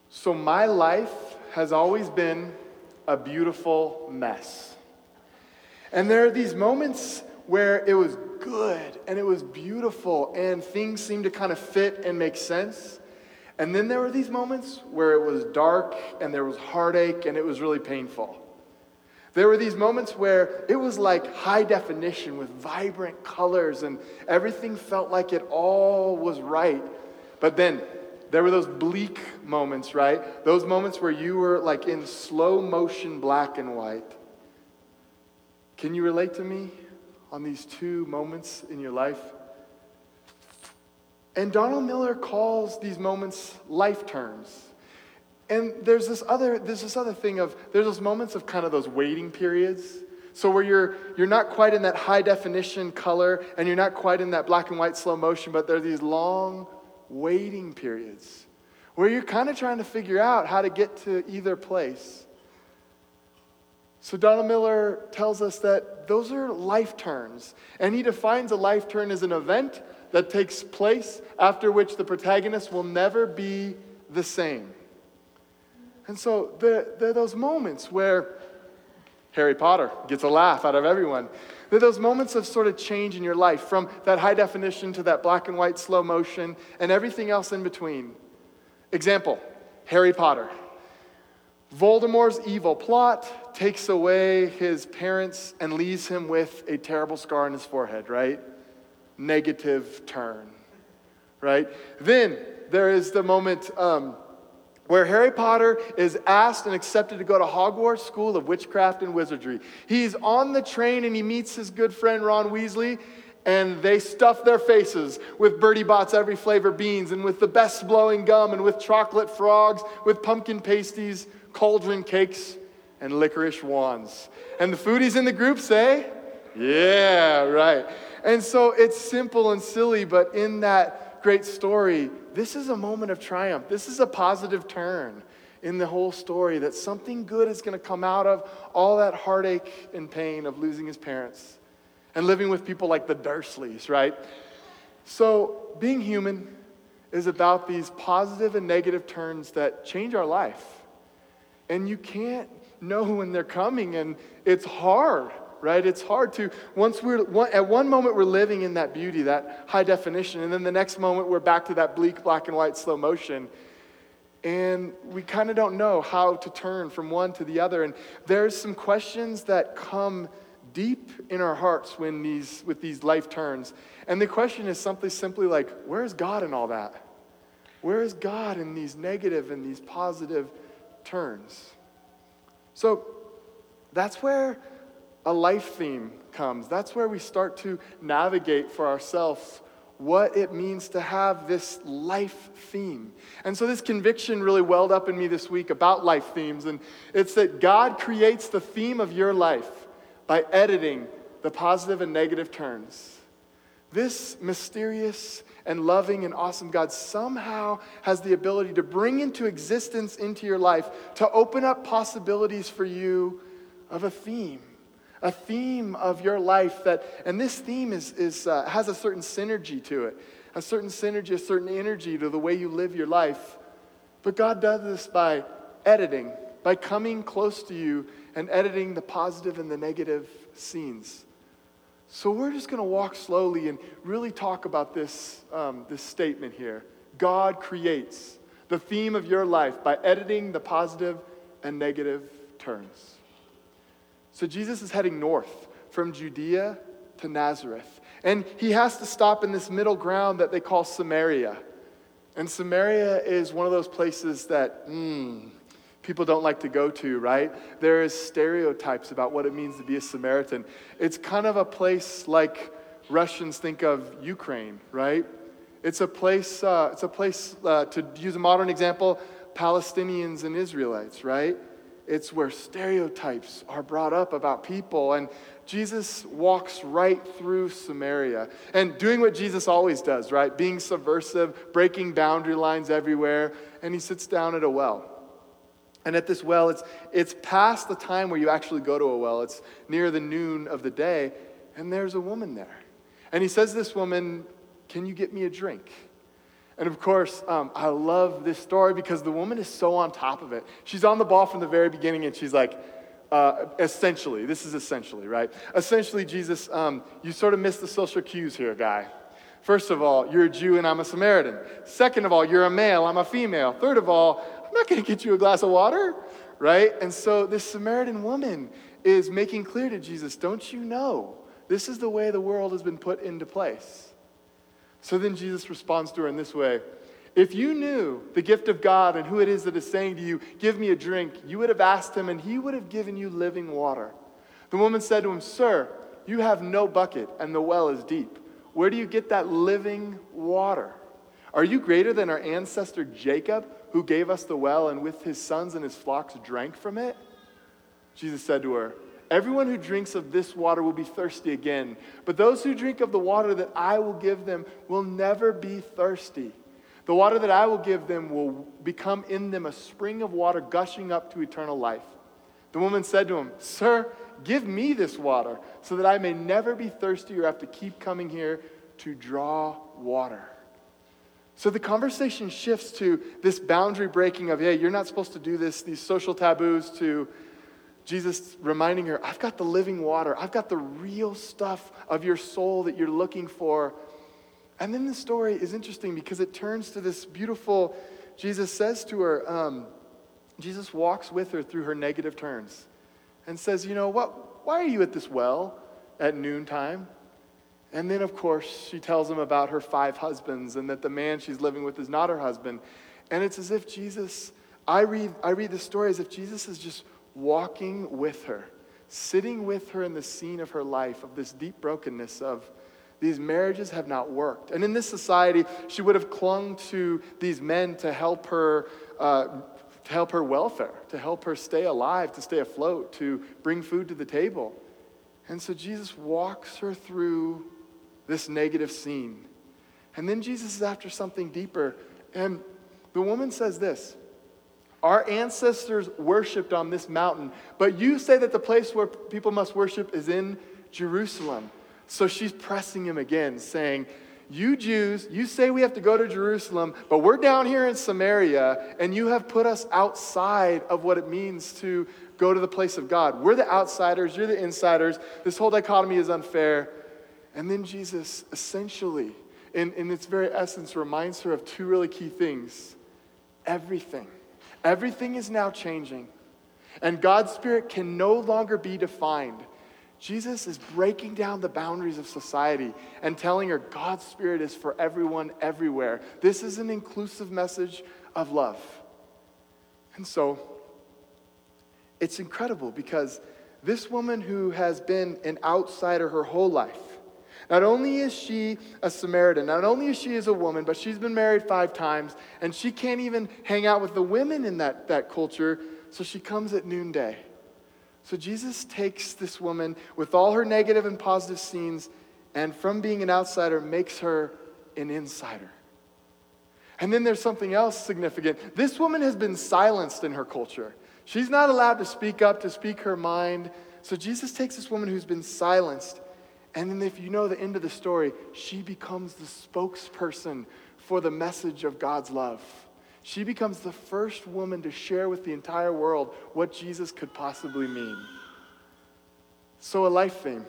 So my life has always been a beautiful mess. And there are these moments where it was good and it was beautiful and things seemed to kind of fit and make sense. And then there were these moments where it was dark and there was heartache and it was really painful. There were these moments where it was like high definition with vibrant colors and everything felt like it all was right. But then there were those bleak moments, right? Those moments where you were like in slow motion black and white. Can you relate to me on these two moments in your life? And Donald Miller calls these moments life turns. And there's this other thing of, there's those moments of kind of those waiting periods. So where you're not quite in that high definition color and you're not quite in that black and white slow motion, but there are these long waiting periods where you're kind of trying to figure out how to get to either place. So Donald Miller tells us that those are life turns. And he defines a life turn as an event that takes place after which the protagonist will never be the same. And so there are those moments where Harry Potter gets a laugh out of everyone. There are those moments of sort of change in your life, from that high definition to that black and white slow motion and everything else in between. Example, Harry Potter. Voldemort's evil plot takes away his parents and leaves him with a terrible scar on his forehead, right? Negative turn, right? Then there is the moment where Harry Potter is asked and accepted to go to Hogwarts School of Witchcraft and Wizardry. He's on the train and he meets his good friend Ron Weasley, and they stuff their faces with Bertie Bott's every flavor beans and with the best blowing gum and with chocolate frogs, with pumpkin pasties, cauldron cakes, and licorice wands. And the foodies in the group say, yeah, right. And so it's simple and silly, but in that great story, this is a moment of triumph. This is a positive turn in the whole story, that something good is going to come out of all that heartache and pain of losing his parents and living with people like the Dursleys, right? So being human is about these positive and negative turns that change our life. And you can't know when they're coming, and it's hard, right? It's hard to, at one moment we're living in that beauty, that high definition, and then the next moment we're back to that bleak black and white slow motion. And we kind of don't know how to turn from one to the other. And there's some questions that come deep in our hearts with these life turns. And the question is simply like, where is God in all that? Where is God in these negative and these positive turns? So that's where a life theme comes. That's where we start to navigate for ourselves what it means to have this life theme. And so this conviction really welled up in me this week about life themes. And it's that God creates the theme of your life by editing the positive and negative turns. This mysterious and loving and awesome God somehow has the ability to bring into existence into your life, to open up possibilities for you of a theme of your life and this theme has a certain synergy to it, a certain energy to the way you live your life. But God does this by editing, by coming close to you and editing the positive and the negative scenes. So we're just going to walk slowly and really talk about this statement here. God creates the theme of your life by editing the positive and negative turns. So Jesus is heading north from Judea to Nazareth. And he has to stop in this middle ground that they call Samaria. And Samaria is one of those places that people don't like to go to, right? There is stereotypes about what it means to be a Samaritan. It's kind of a place like Russians think of Ukraine, right? It's a place, to use a modern example, Palestinians and Israelites, right? It's where stereotypes are brought up about people. And Jesus walks right through Samaria and doing what Jesus always does, right? Being subversive, breaking boundary lines everywhere. And he sits down at a well. And at this well, it's past the time where you actually go to a well. It's near the noon of the day. And there's a woman there. And he says to this woman, "Can you get me a drink?" And of course, I love this story because the woman is so on top of it. She's on the ball from the very beginning, and she's like, essentially, right? Essentially, Jesus, you sort of missed the social cues here, guy. First of all, you're a Jew and I'm a Samaritan. Second of all, you're a male, I'm a female. Third of all, I'm not going to get you a glass of water, right? And so this Samaritan woman is making clear to Jesus, don't you know? This is the way the world has been put into place. So then Jesus responds to her in this way. If you knew the gift of God and who it is that is saying to you, give me a drink, you would have asked him and he would have given you living water. The woman said to him, Sir, you have no bucket and the well is deep. Where do you get that living water? Are you greater than our ancestor Jacob, who gave us the well and with his sons and his flocks drank from it? Jesus said to her, everyone who drinks of this water will be thirsty again, but those who drink of the water that I will give them will never be thirsty. The water that I will give them will become in them a spring of water gushing up to eternal life. The woman said to him, Sir, give me this water so that I may never be thirsty or have to keep coming here to draw water. So the conversation shifts to this boundary breaking of, hey, you're not supposed to do this, these social taboos, to Jesus reminding her, I've got the living water. I've got the real stuff of your soul that you're looking for. And then the story is interesting because it turns to this beautiful, Jesus says to her, Jesus walks with her through her negative turns and says, you know what? Why are you at this well at noontime? And then, of course, she tells him about her 5 husbands and that the man she's living with is not her husband. And it's as if Jesus, I read the story as if Jesus is just walking with her, sitting with her in the scene of her life, of this deep brokenness of these marriages have not worked. And in this society, she would have clung to these men to help her welfare, to help her stay alive, to stay afloat, to bring food to the table. And so Jesus walks her through this negative scene. And then Jesus is after something deeper. And the woman says this, our ancestors worshipped on this mountain, but you say that the place where people must worship is in Jerusalem. So she's pressing him again, saying, you Jews, you say we have to go to Jerusalem, but we're down here in Samaria, and you have put us outside of what it means to go to the place of God. We're the outsiders, you're the insiders. This whole dichotomy is unfair. And then Jesus essentially, in its very essence, reminds her of 2 really key things. Everything is now changing, and God's Spirit can no longer be defined. Jesus is breaking down the boundaries of society and telling her God's Spirit is for everyone, everywhere. This is an inclusive message of love. And so, it's incredible because this woman who has been an outsider her whole life, not only is she a Samaritan, not only is she a woman, but she's been married 5 times, and she can't even hang out with the women in that culture, so she comes at noonday. So Jesus takes this woman with all her negative and positive scenes, and from being an outsider, makes her an insider. And then there's something else significant. This woman has been silenced in her culture. She's not allowed to speak up, to speak her mind. So Jesus takes this woman who's been silenced, and then if you know the end of the story, she becomes the spokesperson for the message of God's love. She becomes the first woman to share with the entire world what Jesus could possibly mean. So a life theme.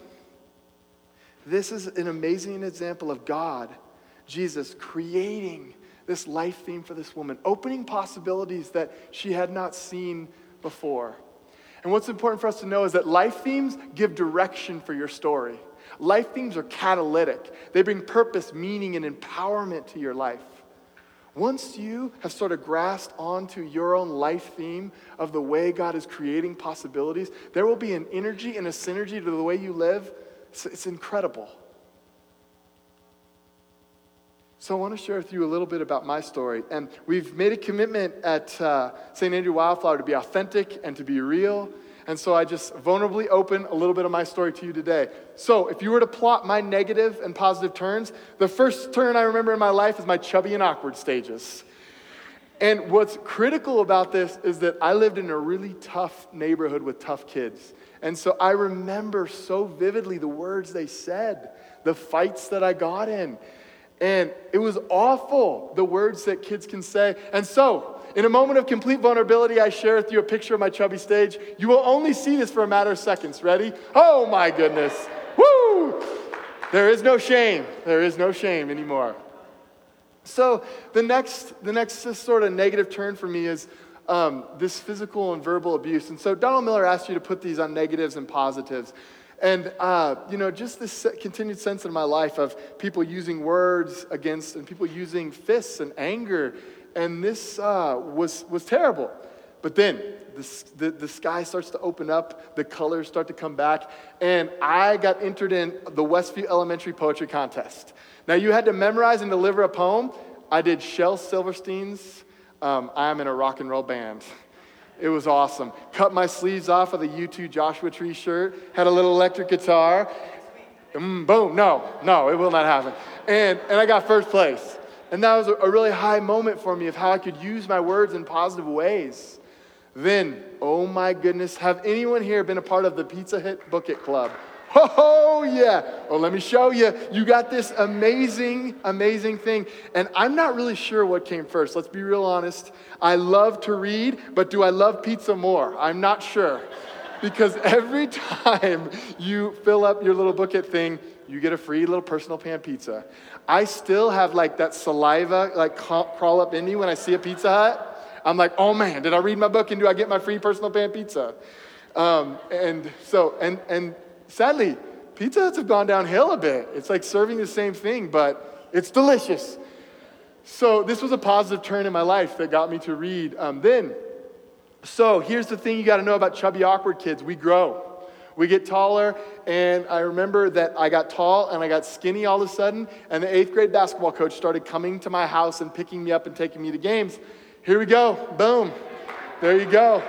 This is an amazing example of God, Jesus, creating this life theme for this woman, opening possibilities that she had not seen before. And what's important for us to know is that life themes give direction for your story. Life themes are catalytic. They bring purpose, meaning, and empowerment to your life. Once you have sort of grasped onto your own life theme of the way God is creating possibilities, there will be an energy and a synergy to the way you live. It's incredible. So I want to share with you a little bit about my story. And we've made a commitment at St. Andrew Wildflower to be authentic and to be real. And so I just vulnerably open a little bit of my story to you today. So if you were to plot my negative and positive turns, the first turn I remember in my life is my chubby and awkward stages. And what's critical about this is that I lived in a really tough neighborhood with tough kids. And so I remember so vividly the words they said, the fights that I got in. And it was awful, the words that kids can say. And so, in a moment of complete vulnerability, I share with you a picture of my chubby stage. You will only see this for a matter of seconds. Ready? Oh my goodness. Woo! There is no shame. There is no shame anymore. So the next sort of negative turn for me is this physical and verbal abuse. And so Donald Miller asked you to put these on negatives and positives. And, just this continued sense in my life of people using words against and people using fists and anger. And this was terrible. But then the sky starts to open up, the colors start to come back, and I got entered in the Westview Elementary Poetry Contest. Now, you had to memorize and deliver a poem. I did Shel Silverstein's I'm in a rock and roll band. It was awesome. Cut my sleeves off of the U2 Joshua Tree shirt, had a little electric guitar. Boom, no, it will not happen. And I got first place. And that was a really high moment for me of how I could use my words in positive ways. Then, oh my goodness, have anyone here been a part of the Pizza Hut Book It Club? Oh yeah. Well, let me show you. You got this amazing thing. And I'm not really sure what came first. Let's be real honest. I love to read, but do I love pizza more? I'm not sure. Because every time you fill up your little Book It thing, you get a free little personal pan pizza. I still have like that saliva crawl up in me when I see a Pizza Hut. I'm like, oh man, did I read my book and do I get my free personal pan pizza? And sadly, Pizza Huts have gone downhill a bit. It's like serving the same thing, but it's delicious. So this was a positive turn in my life that got me to read then. So here's the thing you got to know about chubby, awkward kids. We grow. We get taller, and I remember that I got tall and I got skinny all of a sudden, and the 8th grade basketball coach started coming to my house and picking me up and taking me to games. Here we go. Boom. There you go.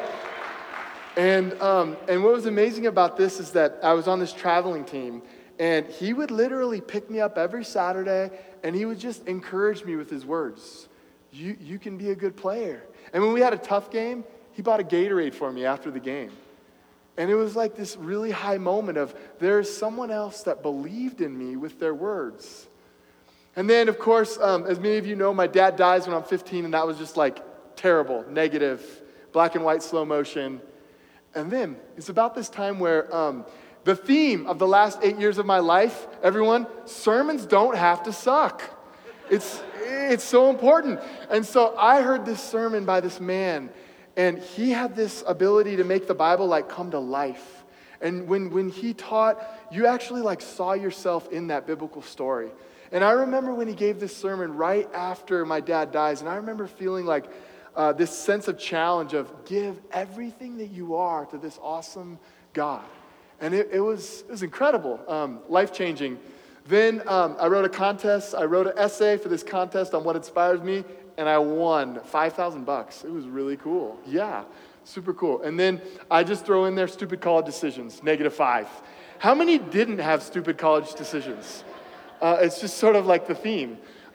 And what was amazing about this is that I was on this traveling team, and he would literally pick me up every Saturday, and he would just encourage me with his words. You can be a good player. And when we had a tough game, he bought a Gatorade for me after the game. And it was like this really high moment of there's someone else that believed in me with their words. And then, of course, as many of you know, my dad dies when I'm 15, and that was just like terrible, negative, black and white slow motion. And then it's about this time where the theme of the last 8 years of my life, everyone, sermons don't have to suck. It's so important. And so I heard this sermon by this man, and he had this ability to make the Bible like come to life. And when he taught, you actually like saw yourself in that biblical story. And I remember when he gave this sermon right after my dad dies, and I remember feeling like this sense of challenge of give everything that you are to this awesome God. And it was incredible, life-changing. Then I wrote a contest. I wrote an essay for this contest on what inspires me, and I won $5,000. It was really cool. Yeah, super cool. And then I just throw in there stupid college decisions, -5. How many didn't have stupid college decisions? It's just sort of like the theme.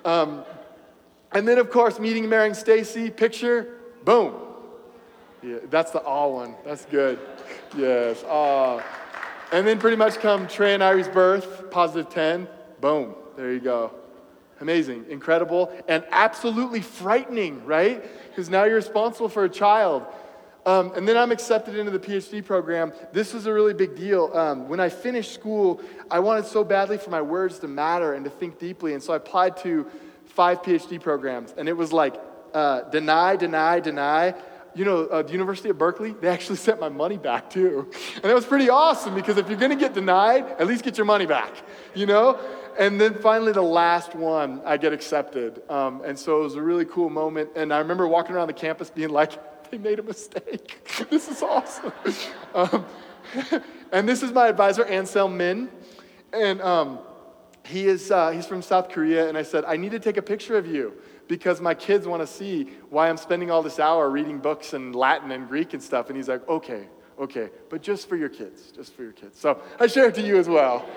And then, of course, meeting and marrying Stacy, picture, boom. Yeah, that's the all one. That's good. Yes. And then pretty much come Trey and Irie's birth, +10. Boom. There you go. Amazing, incredible, and absolutely frightening, right? Because now you're responsible for a child. And then I'm accepted into the PhD program. This was a really big deal. When I finished school, I wanted so badly for my words to matter and to think deeply. And so I applied to 5 PhD programs. And it was like deny. You know, the University of Berkeley, they actually sent my money back too. And it was pretty awesome because if you're going to get denied, at least get your money back, you know? And then finally the last one, I get accepted. And so it was a really cool moment. And I remember walking around the campus being like, they made a mistake. This is awesome. And this is my advisor, Anselm Min. And he's from South Korea. And I said, I need to take a picture of you because my kids want to see why I'm spending all this hour reading books in Latin and Greek and stuff. And he's like, okay, but just for your kids, So I share it to you as well.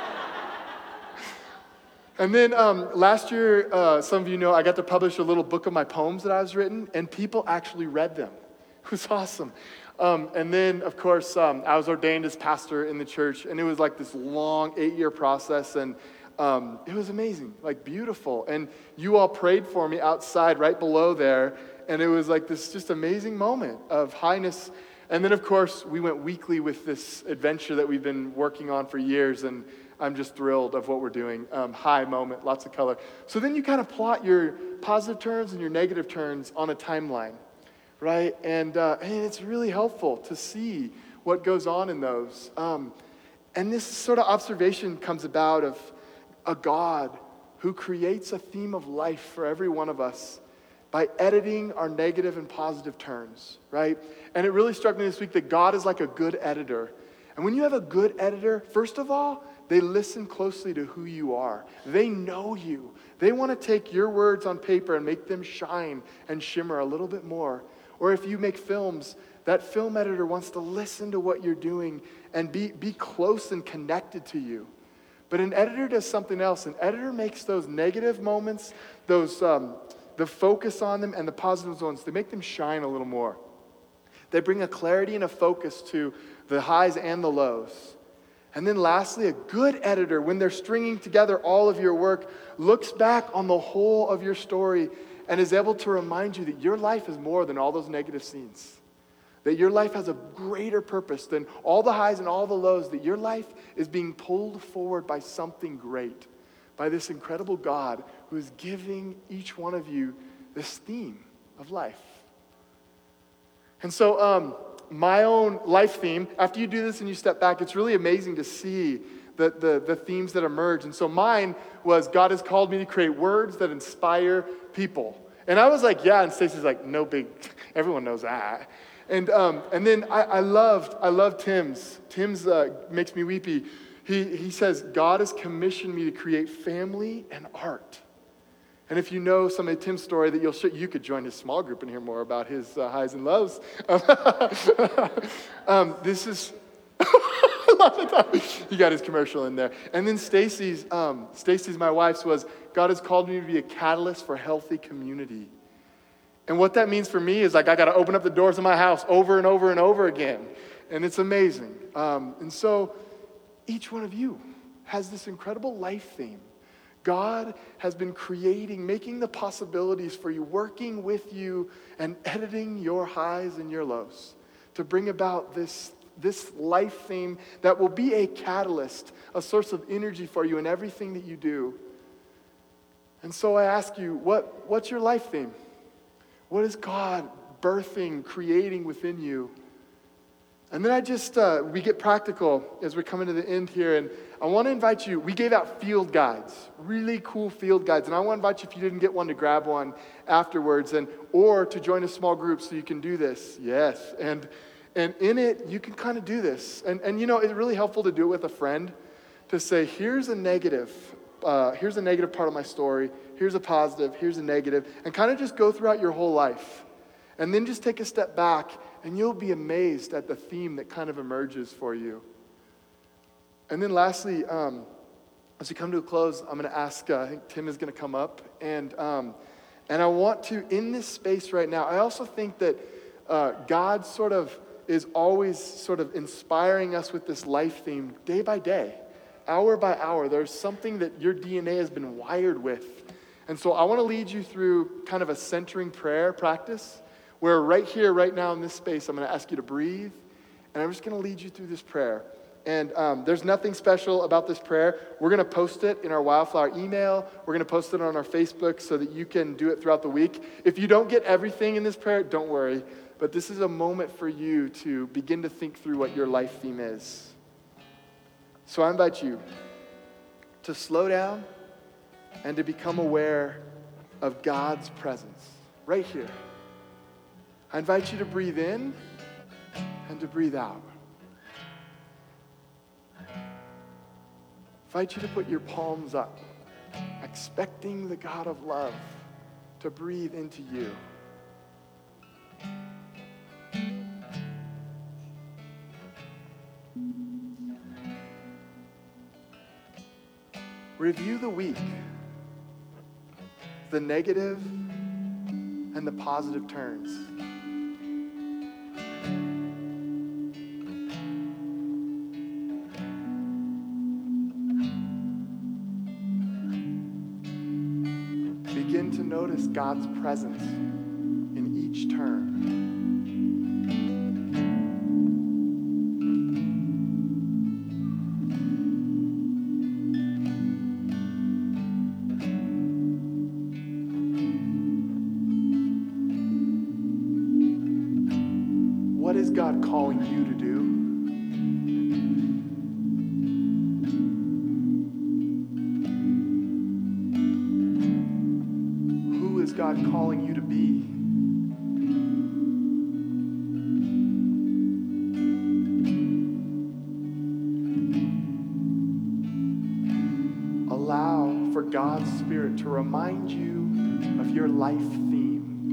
And then last year, some of you know, I got to publish a little book of my poems that I was written, and people actually read them. It was awesome. And then, of course, I was ordained as pastor in the church, and it was like this long 8-year process. And It was amazing, like beautiful. And you all prayed for me outside right below there. And it was like this just amazing moment of highness. And then, of course, we went weekly with this adventure that we've been working on for years. And I'm just thrilled of what we're doing. High moment, lots of color. So then you kind of plot your positive turns and your negative turns on a timeline, right? And it's really helpful to see what goes on in those. And this sort of observation comes about of a God who creates a theme of life for every one of us by editing our negative and positive turns, right? And it really struck me this week that God is like a good editor. And when you have a good editor, first of all, they listen closely to who you are. They know you. They want to take your words on paper and make them shine and shimmer a little bit more. Or if you make films, that film editor wants to listen to what you're doing and be close and connected to you. But an editor does something else. An editor makes those negative moments, those the focus on them and the positive ones, they make them shine a little more. They bring a clarity and a focus to the highs and the lows. And then lastly, a good editor, when they're stringing together all of your work, looks back on the whole of your story and is able to remind you that your life is more than all those negative scenes. That your life has a greater purpose than all the highs and all the lows. That your life is being pulled forward by something great. By this incredible God who is giving each one of you this theme of life. And so my own life theme, after you do this and you step back, it's really amazing to see the themes that emerge. And so mine was God has called me to create words that inspire people. And I was like, yeah, and Stacy's like, no big, everyone knows that. And then I loved Tim's. Tim's makes me weepy. He says, God has commissioned me to create family and art. And if you know some of Tim's story, that you could join his small group and hear more about his highs and lows. This is, he got his commercial in there. And then Stacy's, my wife's, was God has called me to be a catalyst for healthy community. And what that means for me is like I got to open up the doors of my house over and over and over again. And it's amazing. And so each one of you has this incredible life theme. God has been creating, making the possibilities for you, working with you and editing your highs and your lows to bring about this life theme that will be a catalyst, a source of energy for you in everything that you do. And so I ask you, what's your life theme? What is God birthing, creating within you? And then we get practical as we're coming to the end here. And I want to invite you, we gave out field guides, really cool field guides. And I want to invite you, if you didn't get one, to grab one afterwards or to join a small group so you can do this. Yes. And in it, you can kind of do this. And you know, it's really helpful to do it with a friend to say, here's a negative part of my story. Here's a positive. Here's a negative. And kind of just go throughout your whole life. And then just take a step back, and you'll be amazed at the theme that kind of emerges for you. And then lastly, as we come to a close, I'm going to ask, I think Tim is going to come up. And I want to, in this space right now, I also think that God sort of is always sort of inspiring us with this life theme day by day, hour by hour. There's something that your DNA has been wired with. And so I want to lead you through kind of a centering prayer practice where right here, right now in this space, I'm going to ask you to breathe, and I'm just going to lead you through this prayer. And there's nothing special about this prayer. We're going to post it in our Wildflower email. We're going to post it on our Facebook so that you can do it throughout the week. If you don't get everything in this prayer, don't worry. But this is a moment for you to begin to think through what your life theme is. So I invite you to slow down and to become aware of God's presence right here. I invite you to breathe in and to breathe out. I invite you to put your palms up, expecting the God of love to breathe into you. Review the week, the negative and the positive turns. God's presence in each turn. What is God calling you to do? Who is God calling you to be? Allow for God's Spirit to remind you of your life theme.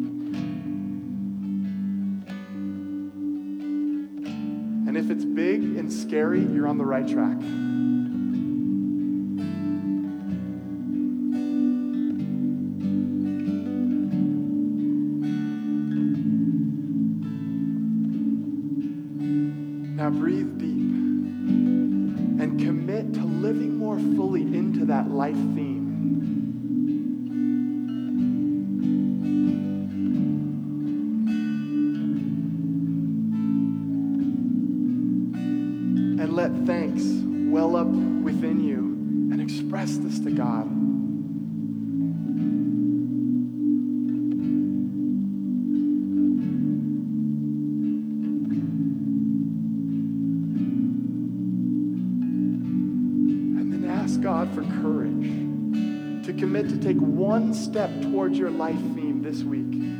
And if it's big and scary, you're on the right track. Now breathe deep and commit to living more fully into that life theme. And let thanks well up within you and express this to God. And then ask God for courage to commit to take one step towards your life theme this week.